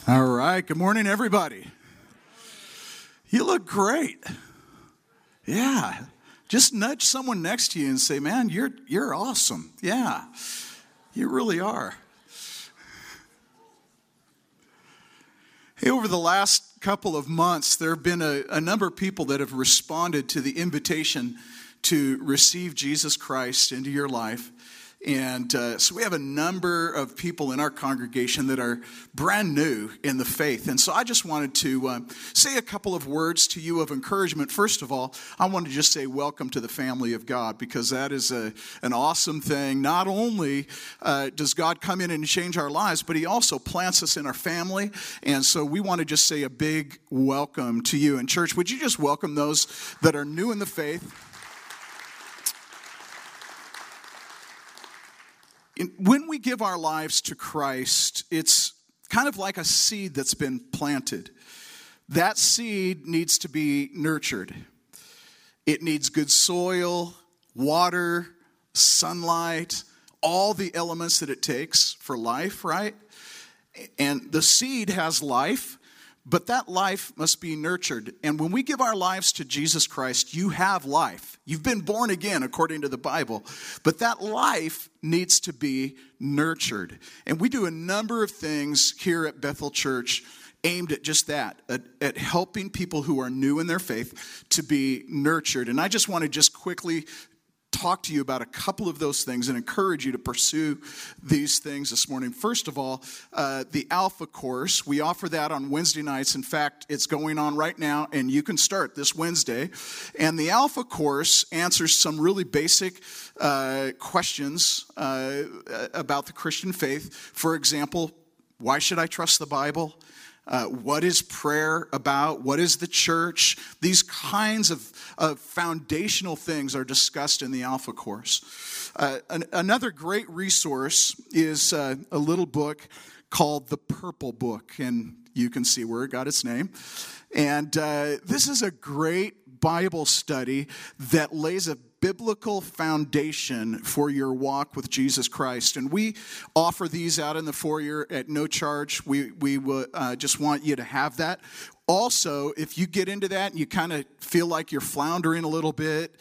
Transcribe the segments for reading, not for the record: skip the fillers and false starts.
All right. Good morning, everybody. You look great. Yeah. Just nudge someone next to you and say, man, you're awesome. Yeah, you really are. Hey, over the last couple of months, there have been a number of people that have responded to the invitation to receive Jesus Christ into your life. And so we have a number of people in our congregation that are brand new in the faith. And so I just wanted to say a couple of words to you of encouragement. First of all, I want to just say welcome to the family of God, because that is an awesome thing. Not only does God come in and change our lives, but he also plants us in our family. And so we want to just say a big welcome to you. And church, would you just welcome those that are new in the faith? When we give our lives to Christ, it's kind of like a seed that's been planted. That seed needs to be nurtured. It needs good soil, water, sunlight, all the elements that it takes for life, right? And the seed has life, but that life must be nurtured. And when we give our lives to Jesus Christ, you have life. You've been born again, according to the Bible. But that life needs to be nurtured. And we do a number of things here at Bethel Church aimed at just that, at helping people who are new in their faith to be nurtured. And I just want to just quickly talk to you about a couple of those things and encourage you to pursue these things this morning. First of all, the Alpha course. We offer that on Wednesday nights. In fact, it's going on right now, and you can start this Wednesday. And the Alpha course answers some really basic questions about the Christian faith. For example, why should I trust the Bible? What is prayer about? What is the church? These kinds of foundational things are discussed in the Alpha course. Another great resource is a little book called The Purple Book, and you can see where it got its name. And this is a great Bible study that lays a biblical foundation for your walk with Jesus Christ. And we offer these out in the foyer at no charge. We just want you to have that. Also, if you get into that and you kind of feel like you're floundering a little bit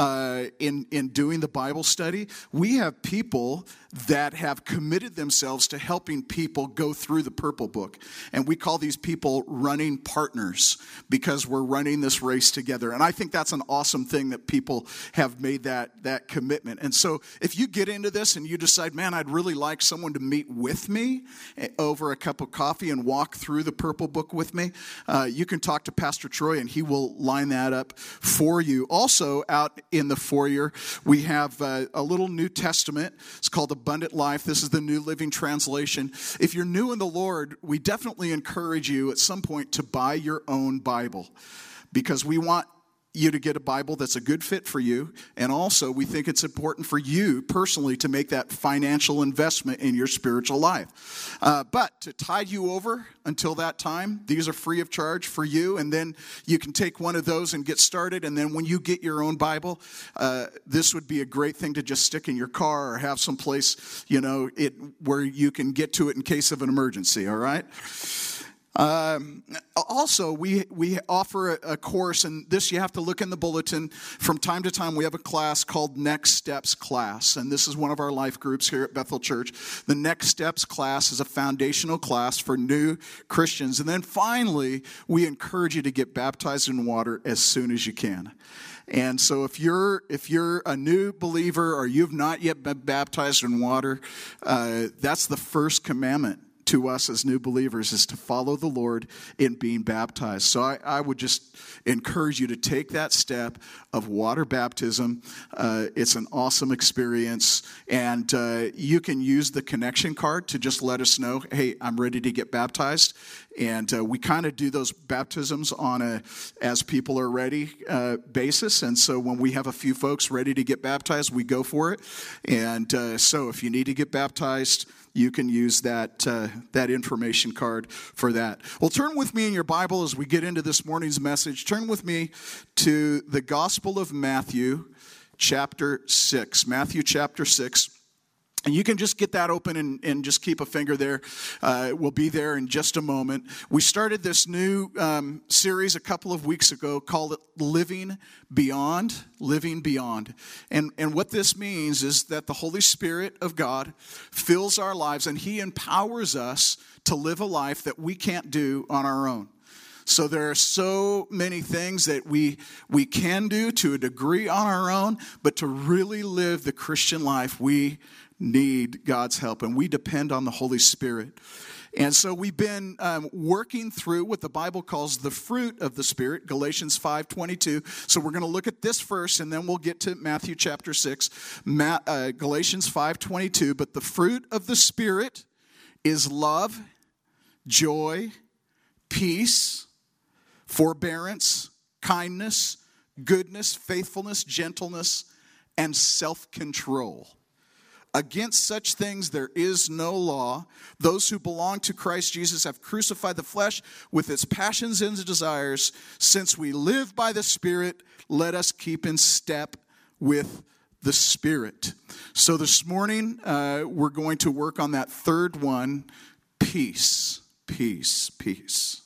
in doing the Bible study, we have people that have committed themselves to helping people go through the Purple Book. And we call these people running partners, because we're running this race together. And I think that's an awesome thing that people have made that commitment. And so if you get into this and you decide, man, I'd really like someone to meet with me over a cup of coffee and walk through the Purple Book with me, you can talk to Pastor Troy and he will line that up for you. Also, out in the foyer, we have a little New Testament. It's called Abundant Life. This is the New Living Translation. If you're new in the Lord, we definitely encourage you at some point to buy your own Bible, because we want you to get a Bible that's a good fit for you. And also, we think it's important for you personally to make that financial investment in your spiritual life. But to tide you over until that time, these are free of charge for you. And then you can take one of those and get started. And then when you get your own Bible, this would be a great thing to just stick in your car or have someplace, where you can get to it in case of an emergency, all right? Also, we offer a course, and this you have to look in the bulletin. From time to time, we have a class called Next Steps class, and this is one of our life groups here at Bethel Church. The Next Steps class is a foundational class for new Christians. And then finally, we encourage you to get baptized in water as soon as you can. And so if you're a new believer or you've not yet been baptized in water, that's the first commandment to us as new believers, is to follow the Lord in being baptized. So I would just encourage you to take that step of water baptism. It's an awesome experience, and you can use the connection card to just let us know, hey, I'm ready to get baptized. And we kind of do those baptisms on a as people are ready basis. And so when we have a few folks ready to get baptized, we go for it. And so if you need to get baptized, you can use that information card for that. Well, turn with me in your Bible as we get into this morning's message. Turn with me to the Gospel of Matthew, chapter 6. Matthew chapter 6. And you can just get that open and just keep a finger there. We'll be there in just a moment. We started this new series a couple of weeks ago called it Living Beyond. Living Beyond. And what this means is that the Holy Spirit of God fills our lives and He empowers us to live a life that we can't do on our own. So there are so many things that we can do to a degree on our own, but to really live the Christian life, we need God's help, and we depend on the Holy Spirit. And so we've been working through what the Bible calls the fruit of the Spirit, Galatians 5:22. So we're going to look at this first, and then we'll get to Matthew chapter 6, Galatians 5:22. But the fruit of the Spirit is love, joy, peace, forbearance, kindness, goodness, faithfulness, gentleness, and self-control. Against such things there is no law. Those who belong to Christ Jesus have crucified the flesh with its passions and desires. Since we live by the Spirit, let us keep in step with the Spirit. So this morning, we're going to work on that third one, peace, peace, peace.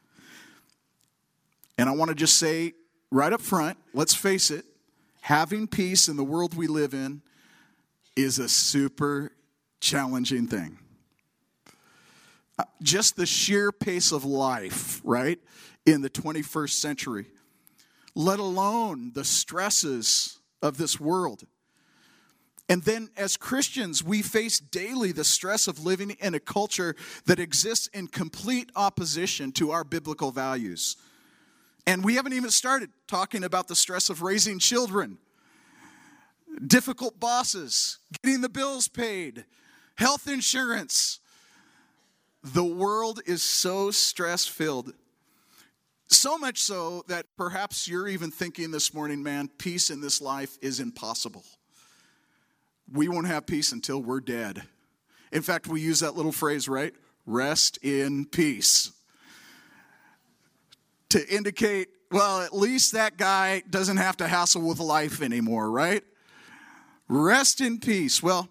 And I want to just say right up front, let's face it, having peace in the world we live in is a super challenging thing. Just the sheer pace of life, right, in the 21st century, let alone the stresses of this world. And then as Christians, we face daily the stress of living in a culture that exists in complete opposition to our biblical values. And we haven't even started talking about the stress of raising children, difficult bosses, getting the bills paid, health insurance. The world is so stress-filled. So much so that perhaps you're even thinking this morning, man, peace in this life is impossible. We won't have peace until we're dead. In fact, we use that little phrase, right? Rest in peace. To indicate, well, at least that guy doesn't have to hassle with life anymore, right? Rest in peace. Well,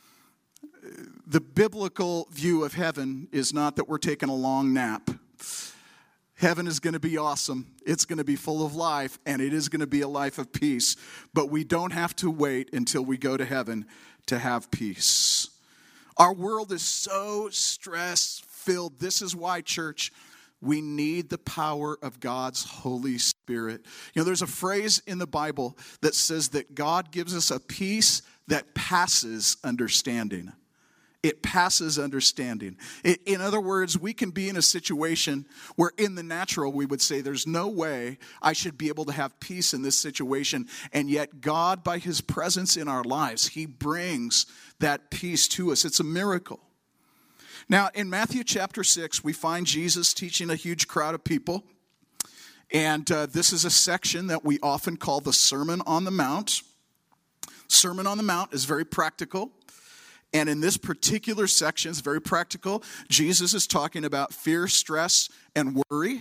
the biblical view of heaven is not that we're taking a long nap. Heaven is going to be awesome. It's going to be full of life, and it is going to be a life of peace. But we don't have to wait until we go to heaven to have peace. Our world is so stress-filled. This is why, church, we need the power of God's Holy Spirit. You know, there's a phrase in the Bible that says that God gives us a peace that passes understanding. It passes understanding. In other words, we can be in a situation where in the natural we would say there's no way I should be able to have peace in this situation. And yet God, by His presence in our lives, He brings that peace to us. It's a miracle. Now, in Matthew chapter 6, we find Jesus teaching a huge crowd of people. And this is a section that we often call the Sermon on the Mount. Sermon on the Mount is very practical. And in this particular section, it's very practical. Jesus is talking about fear, stress, and worry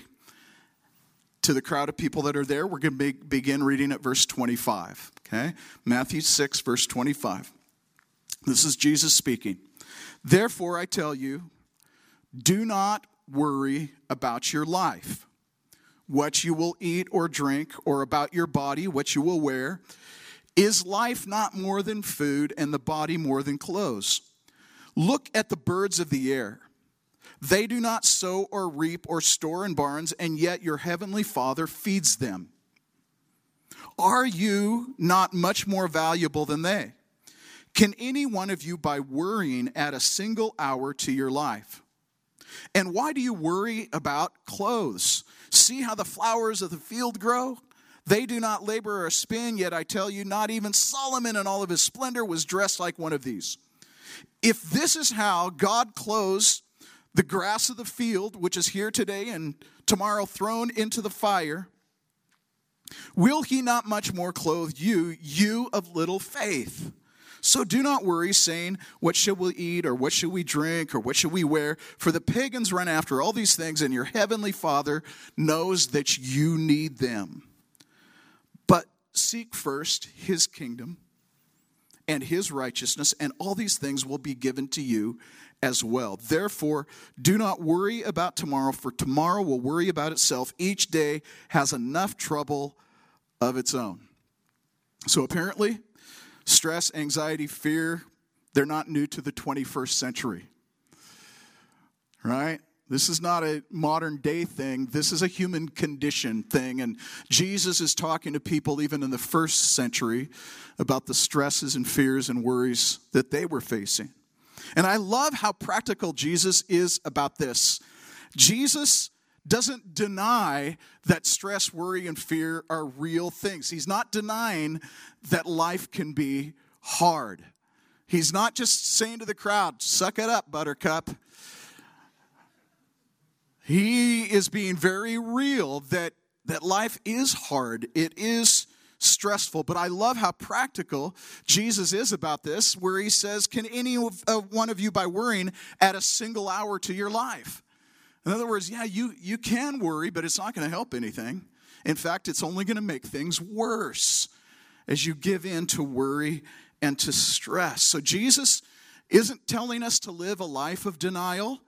to the crowd of people that are there. We're going to begin reading at verse 25. Okay? Matthew 6, verse 25. This is Jesus speaking. Therefore, I tell you, do not worry about your life, what you will eat or drink, or about your body, what you will wear. Is life not more than food, and the body more than clothes? Look at the birds of the air. They do not sow or reap or store in barns, and yet your heavenly Father feeds them. Are you not much more valuable than they? Can any one of you, by worrying, add a single hour to your life? And why do you worry about clothes? See how the flowers of the field grow? They do not labor or spin, yet I tell you, not even Solomon in all of his splendor was dressed like one of these. If this is how God clothes the grass of the field, which is here today and tomorrow thrown into the fire, will He not much more clothe you, you of little faith? So do not worry, saying, what shall we eat, or what shall we drink, or what shall we wear? For the pagans run after all these things, and your heavenly Father knows that you need them. But seek first His kingdom and his righteousness, and all these things will be given to you as well. Therefore, do not worry about tomorrow, for tomorrow will worry about itself. Each day has enough trouble of its own. So apparently, stress, anxiety, fear, they're not new to the 21st century. Right? This is not a modern day thing. This is a human condition thing. And Jesus is talking to people even in the first century about the stresses and fears and worries that they were facing. And I love how practical Jesus is about this. Jesus doesn't deny that stress, worry, and fear are real things. He's not denying that life can be hard. He's not just saying to the crowd, suck it up, buttercup. He is being very real that life is hard. It is stressful. But I love how practical Jesus is about this, where he says, can any one of you, by worrying, add a single hour to your life? In other words, yeah, you can worry, but it's not going to help anything. In fact, it's only going to make things worse as you give in to worry and to stress. So Jesus isn't telling us to live a life of denial.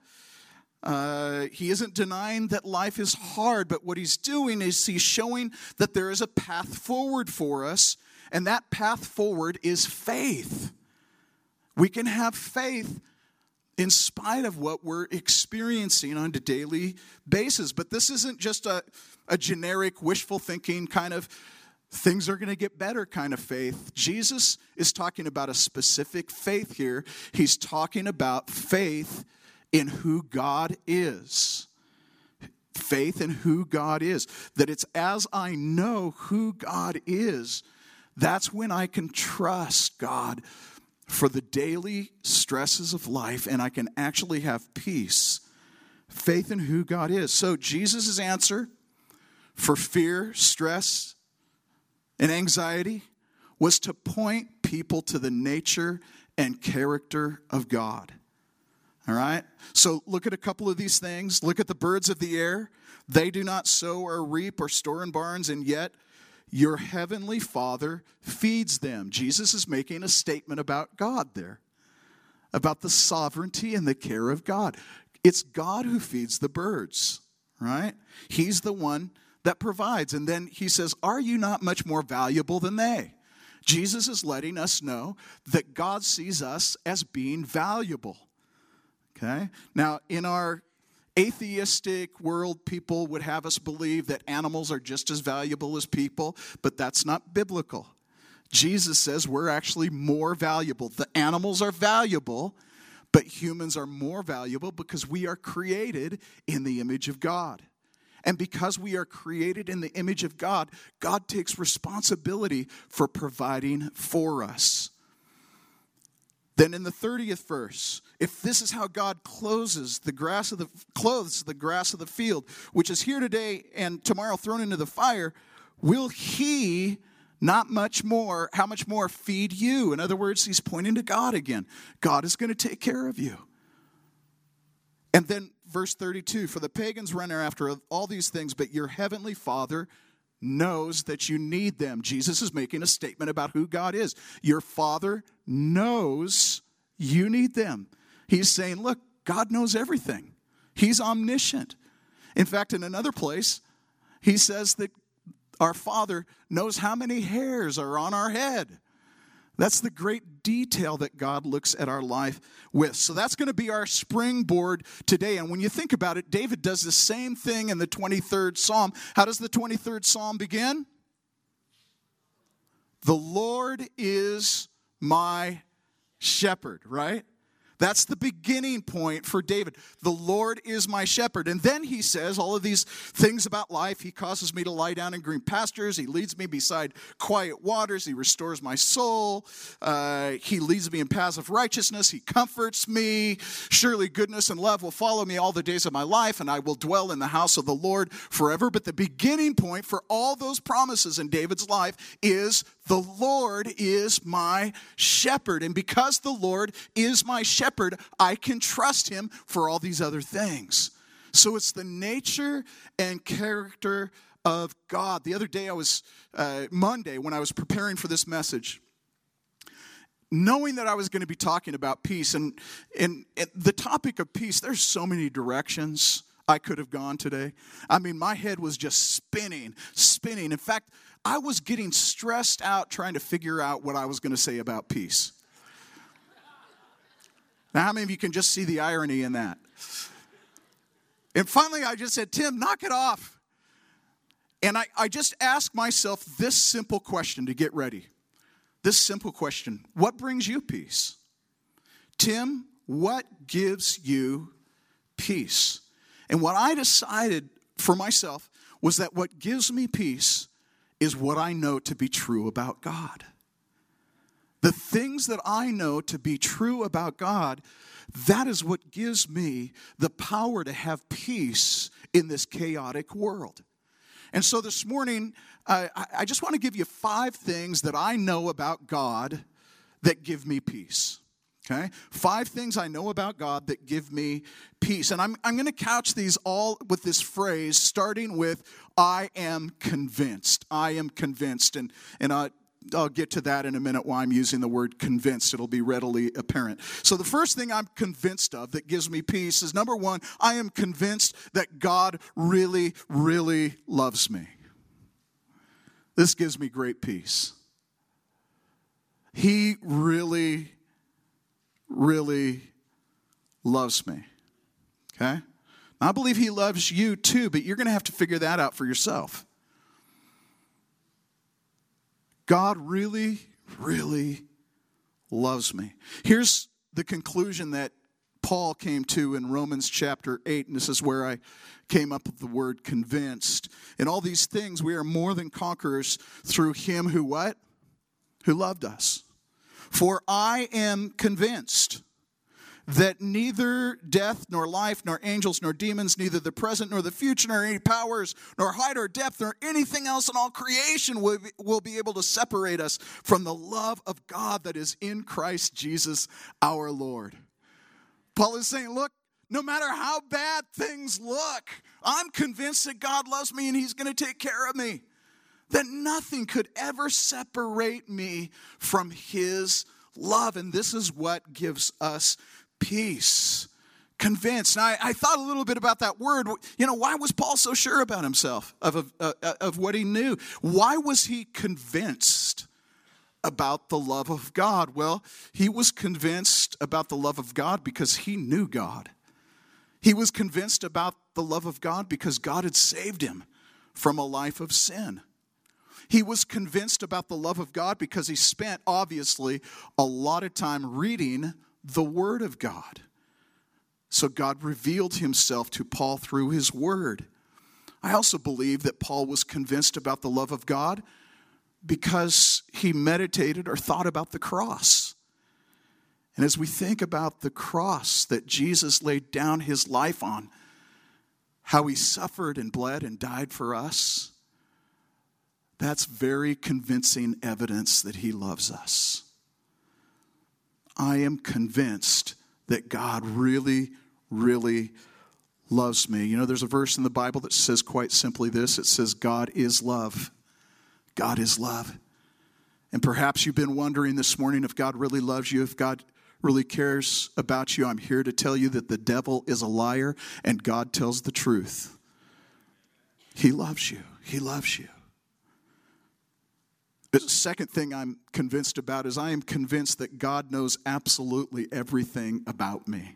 He isn't denying that life is hard, but what he's doing is he's showing that there is a path forward for us, and that path forward is faith. We can have faith in spite of what we're experiencing on a daily basis. But this isn't just a generic wishful thinking kind of things are going to get better kind of faith. Jesus is talking about a specific faith here. He's talking about faith in who God is. Faith in who God is. That it's as I know who God is, that's when I can trust God for the daily stresses of life, and I can actually have peace. Faith in who God is. So Jesus' answer for fear, stress, and anxiety was to point people to the nature and character of God. All right? So look at a couple of these things. Look at the birds of the air. They do not sow or reap or store in barns, and yet your heavenly Father feeds them. Jesus is making a statement about God there, about the sovereignty and the care of God. It's God who feeds the birds, right? He's the one that provides. And then he says, are you not much more valuable than they? Jesus is letting us know that God sees us as being valuable. Okay? Now, in our atheistic world, people would have us believe that animals are just as valuable as people, but that's not biblical. Jesus says we're actually more valuable. The animals are valuable, but humans are more valuable because we are created in the image of God. And because we are created in the image of God, God takes responsibility for providing for us. Then in the 30th verse, if this is how God clothes the grass of the field, which is here today and tomorrow thrown into the fire, will he not much more, how much more feed you? In other words, he's pointing to God again. God is going to take care of you. And then verse 32, for the pagans run after all these things, but your heavenly Father knows that you need them. Jesus is making a statement about who God is. Your Father knows you need them. He's saying, look, God knows everything. He's omniscient. In fact, in another place, he says that our Father knows how many hairs are on our head. That's the great detail that God looks at our life with. So that's going to be our springboard today. And when you think about it, David does the same thing in the 23rd Psalm. How does the 23rd Psalm begin? The Lord is my shepherd, right? That's the beginning point for David. The Lord is my shepherd. And then he says all of these things about life. He causes me to lie down in green pastures. He leads me beside quiet waters. He restores my soul. He leads me in paths of righteousness. He comforts me. Surely goodness and love will follow me all the days of my life, and I will dwell in the house of the Lord forever. But the beginning point for all those promises in David's life is the Lord is my shepherd. And because the Lord is my shepherd, I can trust him for all these other things. So it's the nature and character of God. The other day Monday, when I was preparing for this message, knowing that I was going to be talking about peace, and the topic of peace, there's so many directions I could have gone today. I mean, my head was just spinning. In fact, I was getting stressed out trying to figure out what I was going to say about peace. Now, how many of you can just see the irony in that? And finally, I just said, Tim, knock it off. And I just asked myself this simple question to get ready. This simple question: what brings you peace? Tim, what gives you peace? And what I decided for myself was that what gives me peace is what I know to be true about God. The things that I know to be true about God, that is what gives me the power to have peace in this chaotic world. And so this morning, I just want to give you 5 things that I know about God that give me peace. Okay? 5 things I know about God that give me peace. And I'm going to couch these all with this phrase, starting with, I am convinced. I am convinced. And I'll get to that in a minute why I'm using the word convinced. It'll be readily apparent. So the first thing I'm convinced of that gives me peace is, number 1, I am convinced that God really, really loves me. This gives me great peace. He really, really loves me. Okay? I believe he loves you too, but you're going to have to figure that out for yourself. God really, really loves me. Here's the conclusion that Paul came to in Romans chapter 8, and this is where I came up with the word convinced. In all these things, we are more than conquerors through him who what? Who loved us. For I am convinced that neither death, nor life, nor angels, nor demons, neither the present, nor the future, nor any powers, nor height, or depth, nor anything else in all creation will be able to separate us from the love of God that is in Christ Jesus our Lord. Paul is saying, look, no matter how bad things look, I'm convinced that God loves me and he's going to take care of me. That nothing could ever separate me from his love. And this is what gives us peace. Convinced. And I thought a little bit about that word. You know, why was Paul so sure about himself, of what he knew? Why was he convinced about the love of God? Well, he was convinced about the love of God because he knew God. He was convinced about the love of God because God had saved him from a life of sin. He was convinced about the love of God because he spent, obviously, a lot of time reading the Word of God. So God revealed himself to Paul through his Word. I also believe that Paul was convinced about the love of God because he meditated or thought about the cross. And as we think about the cross that Jesus laid down his life on, how he suffered and bled and died for us, that's very convincing evidence that he loves us. I am convinced that God really, really loves me. You know, there's a verse in the Bible that says quite simply this. It says, God is love. God is love. And perhaps you've been wondering this morning if God really loves you, if God really cares about you. I'm here to tell you that the devil is a liar and God tells the truth. He loves you. He loves you. The second thing I'm convinced about is I am convinced that God knows absolutely everything about me.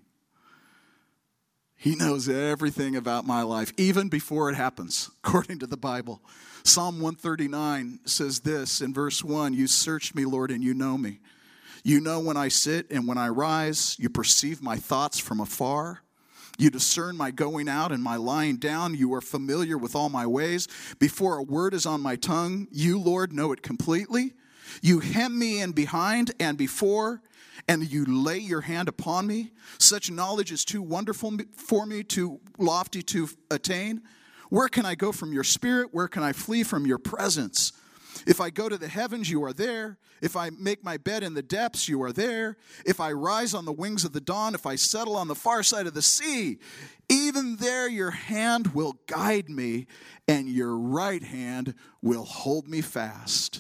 He knows everything about my life, even before it happens, according to the Bible. Psalm 139 says this in verse 1, you search me, Lord, and you know me. You know when I sit and when I rise. You perceive my thoughts from afar. You discern my going out and my lying down. You are familiar with all my ways. Before a word is on my tongue, you, Lord, know it completely. You hem me in behind and before, and you lay your hand upon me. Such knowledge is too wonderful for me, too lofty to attain. Where can I go from your spirit? Where can I flee from your presence? If I go to the heavens, you are there. If I make my bed in the depths, you are there. If I rise on the wings of the dawn, if I settle on the far side of the sea, even there your hand will guide me, and your right hand will hold me fast.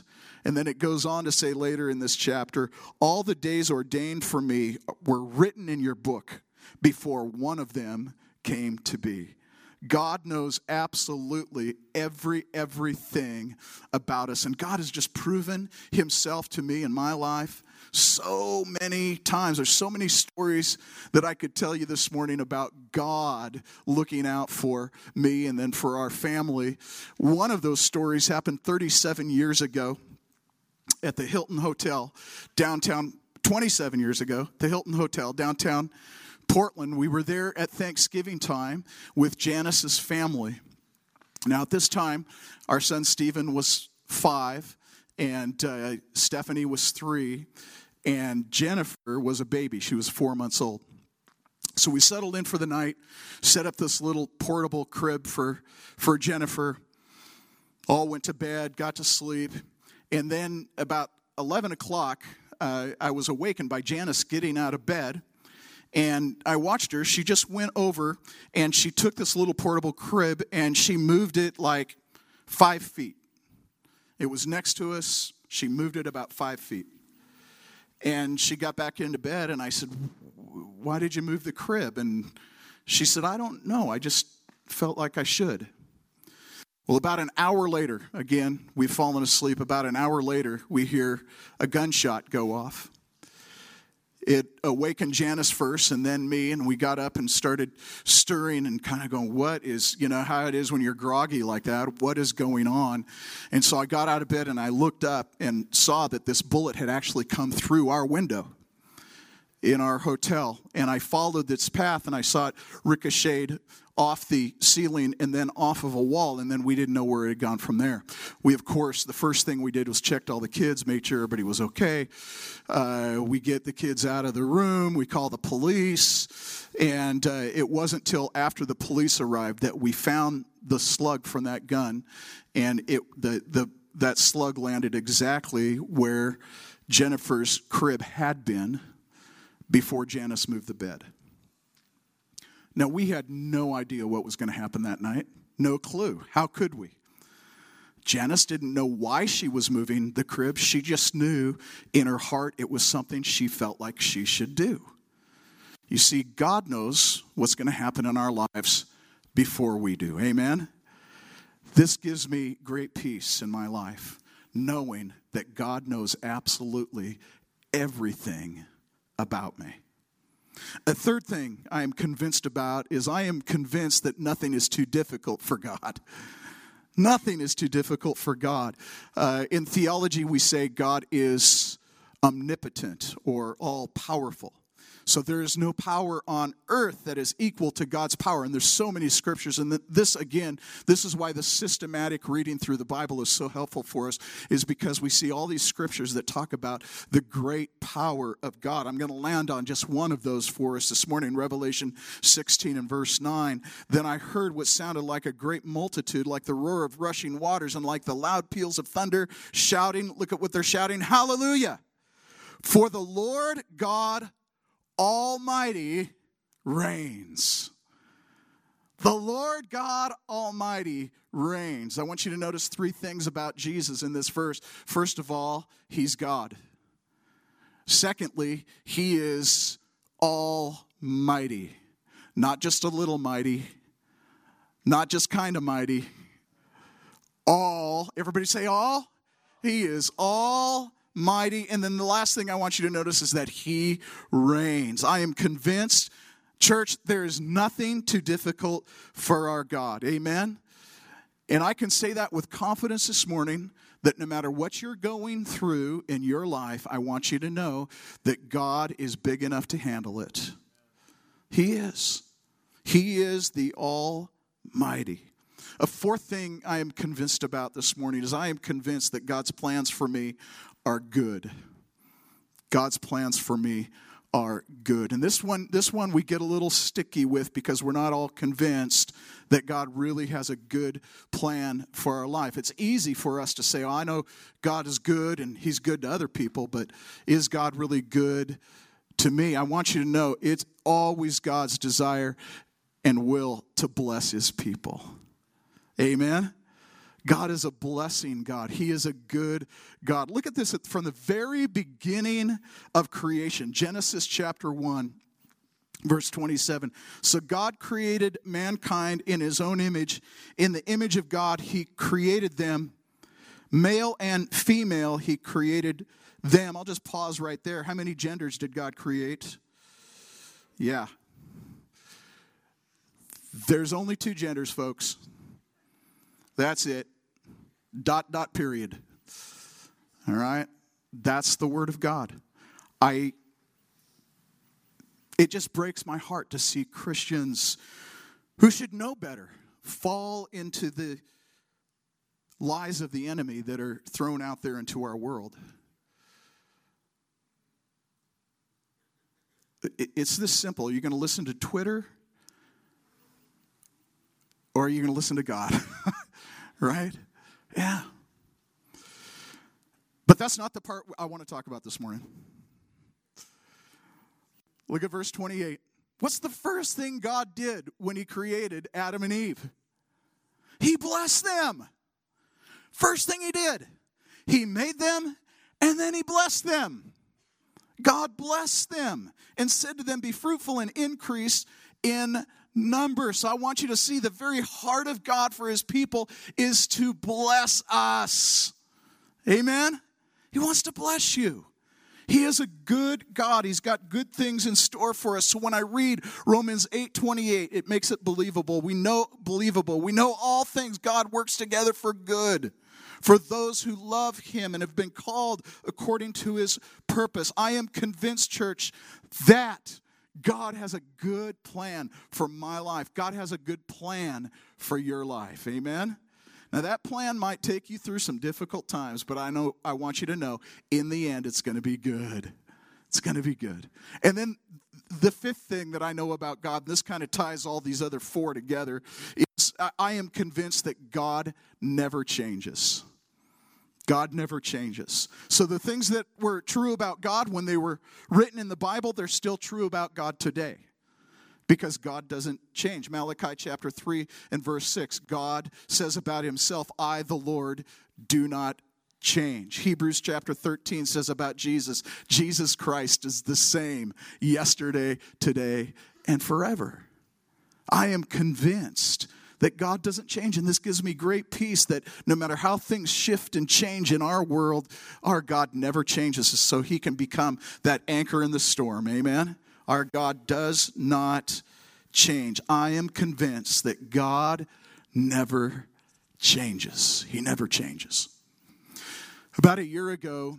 And then it goes on to say later in this chapter, all the days ordained for me were written in your book before one of them came to be. God knows absolutely everything about us. And God has just proven himself to me in my life so many times. There's so many stories that I could tell you this morning about God looking out for me and then for our family. One of those stories happened 37 years ago at the Hilton Hotel downtown, 27 years ago, the Hilton Hotel downtown Portland. We were there at Thanksgiving time with Janice's family. Now at this time, our son Stephen was 5 and Stephanie was 3. And Jennifer was a baby. She was 4 months old. So we settled in for the night, set up this little portable crib for Jennifer. All went to bed, got to sleep. And then about 11 o'clock, I was awakened by Janice getting out of bed. And I watched her. She just went over and she took this little portable crib and she moved it like 5 feet. It was next to us. She moved it about 5 feet. And she got back into bed, and I said, why did you move the crib? And she said, I don't know. I just felt like I should. Well, about an hour later, again, we've fallen asleep. About an hour later, we hear a gunshot go off. It awakened Janice first and then me, and we got up and started stirring and kind of going, what is, how it is when you're groggy like that, what is going on? And so I got out of bed and I looked up and saw that this bullet had actually come through our window in our hotel. And I followed its path and I saw it ricocheted off the ceiling and then off of a wall, and then we didn't know where it had gone from there. We, of course, the first thing we did was checked all the kids, made sure everybody was okay. We get the kids out of the room, we call the police, and it wasn't till after the police arrived that we found the slug from that gun, and that slug landed exactly where Jennifer's crib had been before Janice moved the bed. Now, we had no idea what was going to happen that night. No clue. How could we? Janice didn't know why she was moving the crib. She just knew in her heart it was something she felt like she should do. You see, God knows what's going to happen in our lives before we do. Amen? This gives me great peace in my life, knowing that God knows absolutely everything about me. A third thing I am convinced about is I am convinced that nothing is too difficult for God. Nothing is too difficult for God. In theology, we say God is omnipotent or all-powerful. So there is no power on earth that is equal to God's power. And there's so many scriptures. And this is why the systematic reading through the Bible is so helpful for us, is because we see all these scriptures that talk about the great power of God. I'm going to land on just one of those for us this morning, Revelation 16 and verse 9. Then I heard what sounded like a great multitude, like the roar of rushing waters and like the loud peals of thunder, shouting. Look at what they're shouting. Hallelujah! For the Lord God Almighty reigns. The Lord God Almighty reigns. I want you to notice 3 things about Jesus in this verse. First of all, he's God. Secondly, he is almighty. Not just a little mighty, not just kind of mighty. All. Everybody say all. He is almighty. And then the last thing I want you to notice is that he reigns. I am convinced, church, there is nothing too difficult for our God. Amen? And I can say that with confidence this morning, that no matter what you're going through in your life, I want you to know that God is big enough to handle it. He is. He is the Almighty. A fourth thing I am convinced about this morning is I am convinced that God's plans for me are good. God's plans for me are good. And this one we get a little sticky with because we're not all convinced that God really has a good plan for our life. It's easy for us to say, oh, I know God is good and he's good to other people, but is God really good to me? I want you to know it's always God's desire and will to bless his people. Amen? God is a blessing God. He is a good God. Look at this from the very beginning of creation. Genesis chapter 1, verse 27. So God created mankind in his own image. In the image of God, he created them. Male and female, he created them. I'll just pause right there. How many genders did God create? Yeah. There's only 2 genders, folks. That's it. ... period. All right? That's the word of God. It just breaks my heart to see Christians who should know better fall into the lies of the enemy that are thrown out there into our world. It's this simple. Are you going to listen to Twitter? Or are you going to listen to God? Right? Yeah. But that's not the part I want to talk about this morning. Look at verse 28. What's the first thing God did when he created Adam and Eve? He blessed them. First thing he did. He made them and then he blessed them. God blessed them and said to them, be fruitful and increase in number. So I want you to see the very heart of God for his people is to bless us. Amen? He wants to bless you. He is a good God. He's got good things in store for us. So when I read Romans 8:28, it makes it believable. We know all things God works together for good, for those who love him and have been called according to his purpose. I am convinced, church, that God has a good plan for my life. God has a good plan for your life. Amen? Now that plan might take you through some difficult times, but I want you to know, in the end, it's going to be good. It's going to be good. And then the fifth thing that I know about God, and this kind of ties all these other 4 together, is I am convinced that God never changes. God never changes. So the things that were true about God when they were written in the Bible, they're still true about God today. Because God doesn't change. Malachi chapter 3 and verse 6, God says about himself, I, the Lord, do not change. Hebrews chapter 13 says about Jesus, Jesus Christ is the same yesterday, today, and forever. I am convinced that God doesn't change, and this gives me great peace that no matter how things shift and change in our world, our God never changes, so he can become that anchor in the storm. Amen? Our God does not change. I am convinced that God never changes. He never changes. About a year ago,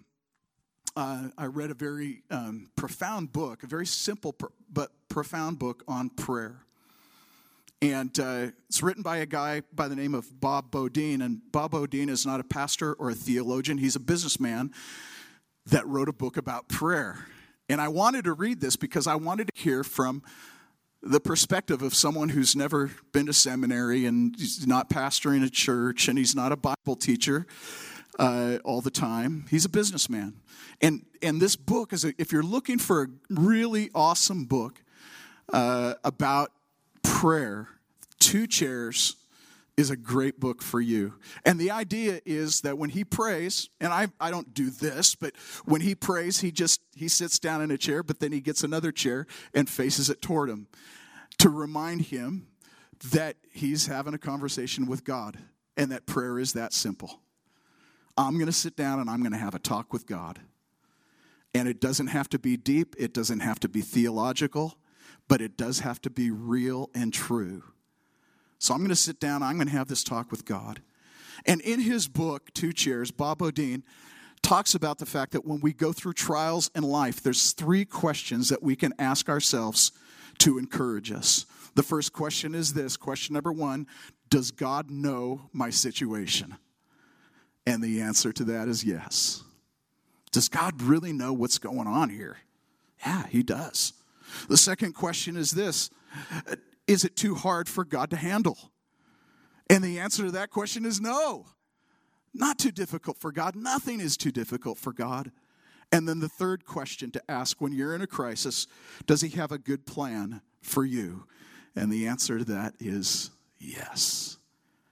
I read a very profound book, a very simple but profound book on prayer. And it's written by a guy by the name of Bob Beaudine. And Bob Beaudine is not a pastor or a theologian. He's a businessman that wrote a book about prayer. And I wanted to read this because I wanted to hear from the perspective of someone who's never been to seminary and he's not pastoring a church and he's not a Bible teacher all the time. He's a businessman. And this book is, if you're looking for a really awesome book about prayer, 2 Chairs is a great book for you. And the idea is that when he prays, and I don't do this, but when he prays, he sits down in a chair, but then he gets another chair and faces it toward him to remind him that he's having a conversation with God and that prayer is that simple. I'm going to sit down and I'm going to have a talk with God. And it doesn't have to be deep. It doesn't have to be theological, but it does have to be real and true. So I'm going to sit down, I'm going to have this talk with God. And in his book, 2 Chairs, Bob Beaudine talks about the fact that when we go through trials in life, there's 3 questions that we can ask ourselves to encourage us. The first question is this. Question number 1, does God know my situation? And the answer to that is yes. Does God really know what's going on here? Yeah, he does. The second question is this. Is it too hard for God to handle? And the answer to that question is no. Not too difficult for God. Nothing is too difficult for God. And then the third question to ask when you're in a crisis, does he have a good plan for you? And the answer to that is yes.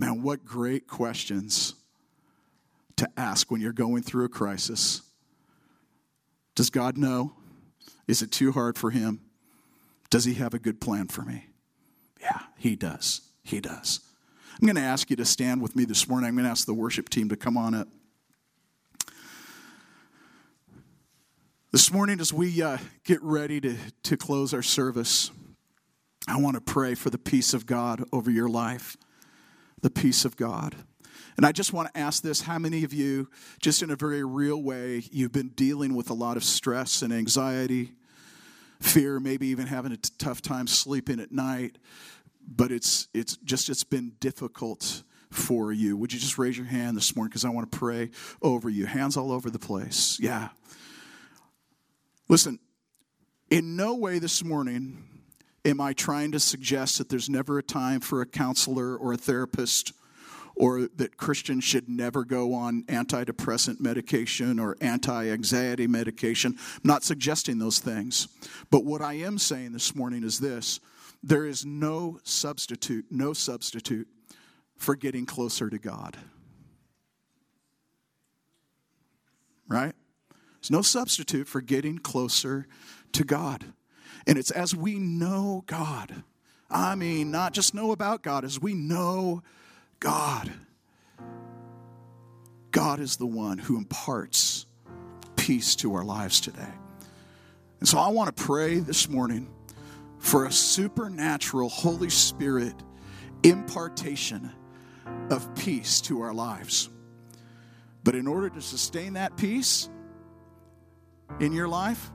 Man, what great questions to ask when you're going through a crisis. Does God know? Is it too hard for him? Does he have a good plan for me? Yeah, he does. He does. I'm going to ask you to stand with me this morning. I'm going to ask the worship team to come on up. This morning, as we get ready to close our service, I want to pray for the peace of God over your life. The peace of God. And I just want to ask this, how many of you, just in a very real way, you've been dealing with a lot of stress and anxiety, fear, maybe even having a tough time sleeping at night, but it's been difficult for you. Would you just raise your hand this morning, because I want to pray over you. Hands all over the place. Yeah. Listen, in no way this morning am I trying to suggest that there's never a time for a counselor or a therapist, or that Christians should never go on antidepressant medication or anti-anxiety medication. I'm not suggesting those things. But what I am saying this morning is this: there is no substitute for getting closer to God. Right? There's no substitute for getting closer to God. And it's as we know God. I mean, not just know about God, as we know God. God is the one who imparts peace to our lives today. And so I want to pray this morning for a supernatural Holy Spirit impartation of peace to our lives. But in order to sustain that peace in your life,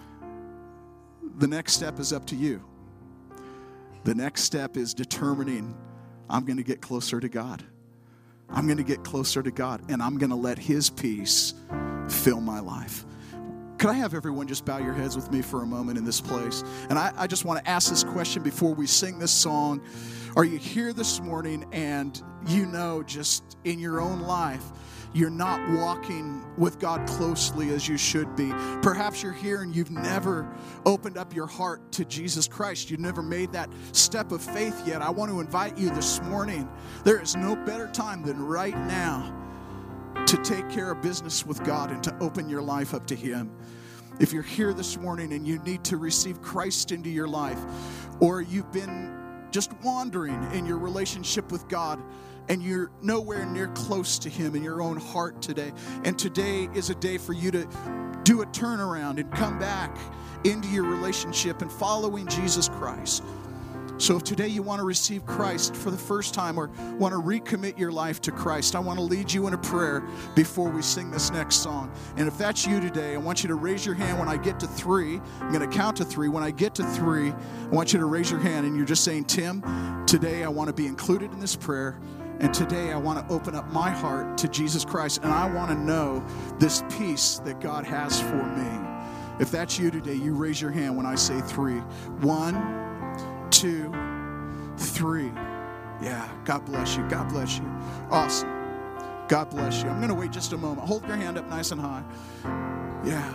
the next step is up to you. The next step is determining, I'm going to get closer to God. I'm going to get closer to God, and I'm going to let his peace fill my life. Could I have everyone just bow your heads with me for a moment in this place? And I just want to ask this question before we sing this song. Are you here this morning and you know just in your own life you're not walking with God closely as you should be? Perhaps you're here and you've never opened up your heart to Jesus Christ. You've never made that step of faith yet. I want to invite you this morning. There is no better time than right now to take care of business with God and to open your life up to him. If you're here this morning and you need to receive Christ into your life, or you've been just wandering in your relationship with God and you're nowhere near close to him in your own heart today, and today is a day for you to do a turnaround and come back into your relationship and following Jesus Christ. So if today you want to receive Christ for the first time, or want to recommit your life to Christ, I want to lead you in a prayer before we sing this next song. And if that's you today, I want you to raise your hand when I get to 3. I'm going to count to 3. When I get to 3, I want you to raise your hand, and you're just saying, Tim, today I want to be included in this prayer, and today I want to open up my heart to Jesus Christ, and I want to know this peace that God has for me. If that's you today, you raise your hand when I say 3. 1, 2, 3. Yeah, God bless you. God bless you. Awesome. God bless you. I'm going to wait just a moment. Hold your hand up nice and high. Yeah.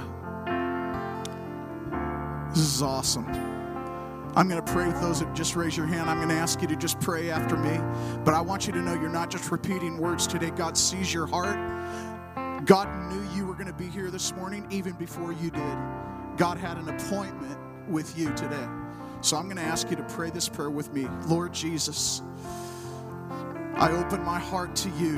This is awesome. I'm going to pray with those that just raise your hand. I'm going to ask you to just pray after me. But I want you to know you're not just repeating words today. God sees your heart. God knew you were going to be here this morning even before you did. God had an appointment with you today. So I'm going to ask you to pray this prayer with me. Lord Jesus, I open my heart to you.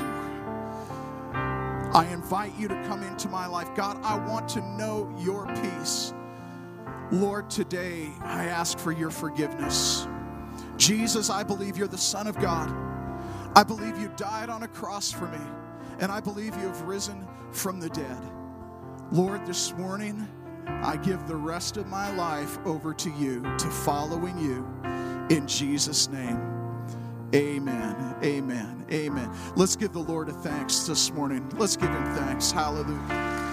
I invite you to come into my life. God, I want to know your peace. Lord, today I ask for your forgiveness. Jesus, I believe you're the Son of God. I believe you died on a cross for me. And I believe you have risen from the dead. Lord, this morning, I give the rest of my life over to you, to following you. In Jesus' name, amen, amen, amen. Let's give the Lord a thanks this morning. Let's give him thanks. Hallelujah.